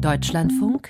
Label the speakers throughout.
Speaker 1: Deutschlandfunk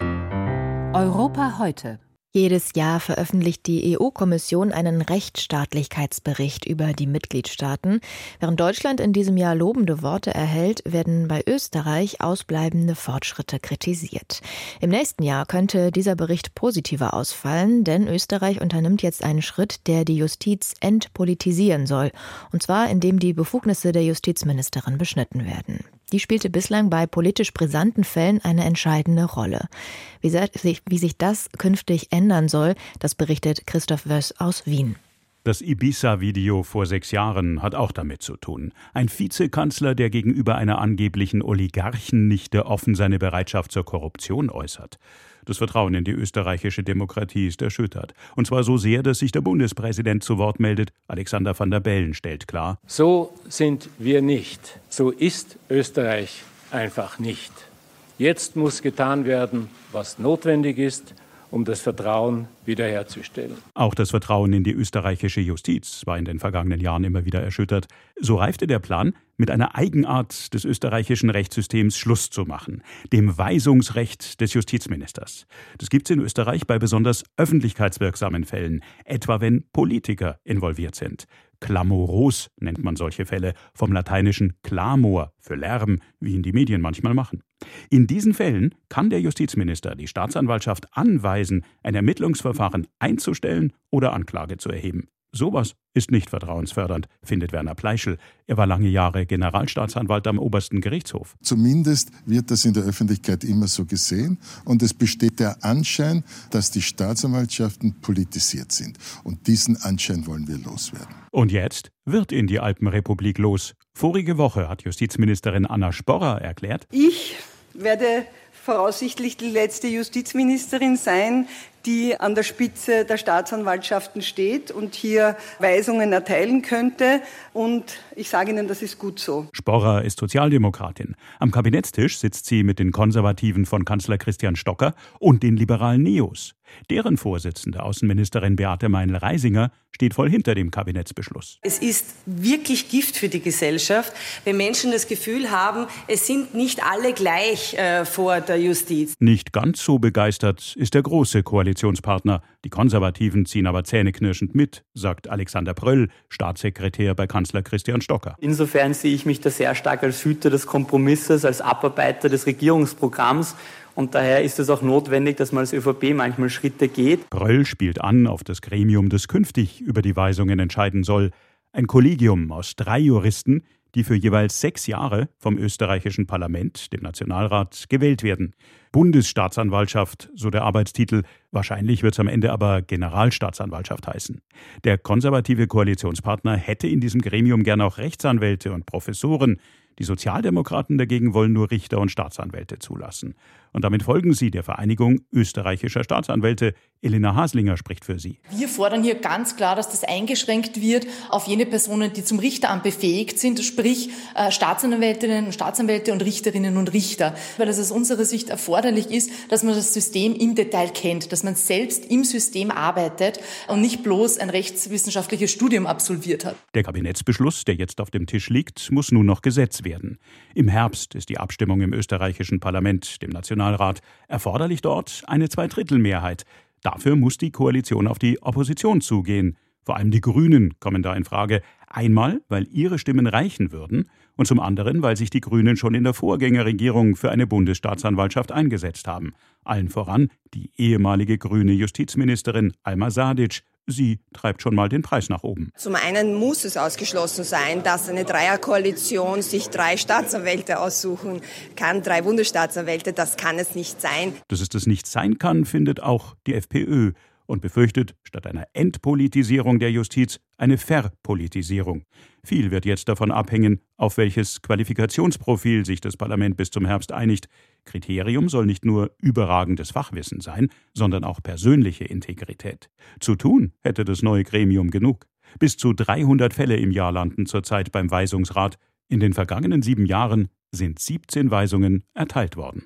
Speaker 1: Europa heute.
Speaker 2: Jedes Jahr veröffentlicht die EU-Kommission einen Rechtsstaatlichkeitsbericht über die Mitgliedstaaten. Während Deutschland in diesem Jahr lobende Worte erhält, werden bei Österreich ausbleibende Fortschritte kritisiert. Im nächsten Jahr könnte dieser Bericht positiver ausfallen, denn Österreich unternimmt jetzt einen Schritt, der die Justiz entpolitisieren soll. Und zwar, indem die Befugnisse der Justizministerin beschnitten werden. Die spielte bislang bei politisch brisanten Fällen eine entscheidende Rolle. Wie sich das künftig ändern soll, das berichtet Christoph Wöss aus Wien.
Speaker 3: Das Ibiza-Video vor 6 Jahren hat auch damit zu tun. Ein Vizekanzler, der gegenüber einer angeblichen Oligarchennichte offen seine Bereitschaft zur Korruption äußert. Das Vertrauen in die österreichische Demokratie ist erschüttert. Und zwar so sehr, dass sich der Bundespräsident zu Wort meldet. Alexander Van der Bellen stellt klar:
Speaker 4: So sind wir nicht. So ist Österreich einfach nicht. Jetzt muss getan werden, was notwendig ist, um das Vertrauen wiederherzustellen.
Speaker 3: Auch das Vertrauen in die österreichische Justiz war in den vergangenen Jahren immer wieder erschüttert. So reifte der Plan, mit einer Eigenart des österreichischen Rechtssystems Schluss zu machen, dem Weisungsrecht des Justizministers. Das gibt es in Österreich bei besonders öffentlichkeitswirksamen Fällen, etwa wenn Politiker involviert sind. Klamoros nennt man solche Fälle, vom lateinischen clamor für Lärm, wie ihn die Medien manchmal machen. In diesen Fällen kann der Justizminister die Staatsanwaltschaft anweisen, ein Ermittlungsverfahren einzustellen oder Anklage zu erheben. Sowas ist nicht vertrauensfördernd, findet Werner Pleischl. Er war lange Jahre Generalstaatsanwalt am obersten Gerichtshof.
Speaker 5: Zumindest wird das in der Öffentlichkeit immer so gesehen. Und es besteht der Anschein, dass die Staatsanwaltschaften politisiert sind. Und diesen Anschein wollen wir loswerden.
Speaker 3: Und jetzt wird in die Alpenrepublik los. Vorige Woche hat Justizministerin Anna Sporrer erklärt:
Speaker 6: Ich werde voraussichtlich die letzte Justizministerin sein, die an der Spitze der Staatsanwaltschaften steht und hier Weisungen erteilen könnte. Und ich sage Ihnen, das ist gut so.
Speaker 3: Sporrer ist Sozialdemokratin. Am Kabinettstisch sitzt sie mit den Konservativen von Kanzler Christian Stocker und den liberalen Neos. Deren Vorsitzende, Außenministerin Beate Meinl-Reisinger, steht voll hinter dem Kabinettsbeschluss.
Speaker 7: Es ist wirklich Gift für die Gesellschaft, wenn Menschen das Gefühl haben, es sind nicht alle gleich vor der Justiz.
Speaker 3: Nicht ganz so begeistert ist der große Koalitionspartner. Die Konservativen ziehen aber zähneknirschend mit, sagt Alexander Pröll, Staatssekretär bei Kanzler Christian Stocker.
Speaker 8: Insofern sehe ich mich da sehr stark als Hüter des Kompromisses, als Abarbeiter des Regierungsprogramms. Und daher ist es auch notwendig, dass man als ÖVP manchmal Schritte geht.
Speaker 3: Pröll spielt an auf das Gremium, das künftig über die Weisungen entscheiden soll. Ein Kollegium aus 3 Juristen, die für jeweils 6 Jahre vom österreichischen Parlament, dem Nationalrat, gewählt werden. Bundesstaatsanwaltschaft, so der Arbeitstitel. Wahrscheinlich wird es am Ende aber Generalstaatsanwaltschaft heißen. Der konservative Koalitionspartner hätte in diesem Gremium gern auch Rechtsanwälte und Professoren. Die Sozialdemokraten dagegen wollen nur Richter und Staatsanwälte zulassen. Und damit folgen sie der Vereinigung österreichischer Staatsanwälte. Elena Haslinger spricht für sie.
Speaker 9: Wir fordern hier ganz klar, dass das eingeschränkt wird auf jene Personen, die zum Richteramt befähigt sind, sprich Staatsanwältinnen und Staatsanwälte und Richterinnen und Richter. Weil es aus unserer Sicht erforderlich ist, dass man das System im Detail kennt, dass man selbst im System arbeitet und nicht bloß ein rechtswissenschaftliches Studium absolviert hat.
Speaker 3: Der Kabinettsbeschluss, der jetzt auf dem Tisch liegt, muss nun noch Gesetz werden. Im Herbst ist die Abstimmung im österreichischen Parlament, dem Nationalrat. Erforderlich dort eine Zweidrittelmehrheit. Dafür muss die Koalition auf die Opposition zugehen. Vor allem die Grünen kommen da in Frage. Einmal, weil ihre Stimmen reichen würden und zum anderen, weil sich die Grünen schon in der Vorgängerregierung für eine Bundesstaatsanwaltschaft eingesetzt haben. Allen voran die ehemalige grüne Justizministerin Alma Sadic. Sie treibt schon mal den Preis nach oben.
Speaker 10: Zum einen muss es ausgeschlossen sein, dass eine Dreierkoalition sich 3 Staatsanwälte aussuchen kann, 3 Bundesstaatsanwälte. Das kann es nicht sein.
Speaker 3: Dass es das nicht sein kann, findet auch die FPÖ und befürchtet statt einer Entpolitisierung der Justiz eine Verpolitisierung. Viel wird jetzt davon abhängen, auf welches Qualifikationsprofil sich das Parlament bis zum Herbst einigt. Kriterium soll nicht nur überragendes Fachwissen sein, sondern auch persönliche Integrität. Zu tun hätte das neue Gremium genug. Bis zu 300 Fälle im Jahr landen zurzeit beim Weisungsrat. In den vergangenen 7 Jahren sind 17 Weisungen erteilt worden.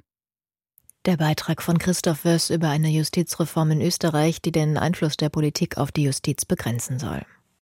Speaker 2: Der Beitrag von Christoph Wöss über eine Justizreform in Österreich, die den Einfluss der Politik auf die Justiz begrenzen soll.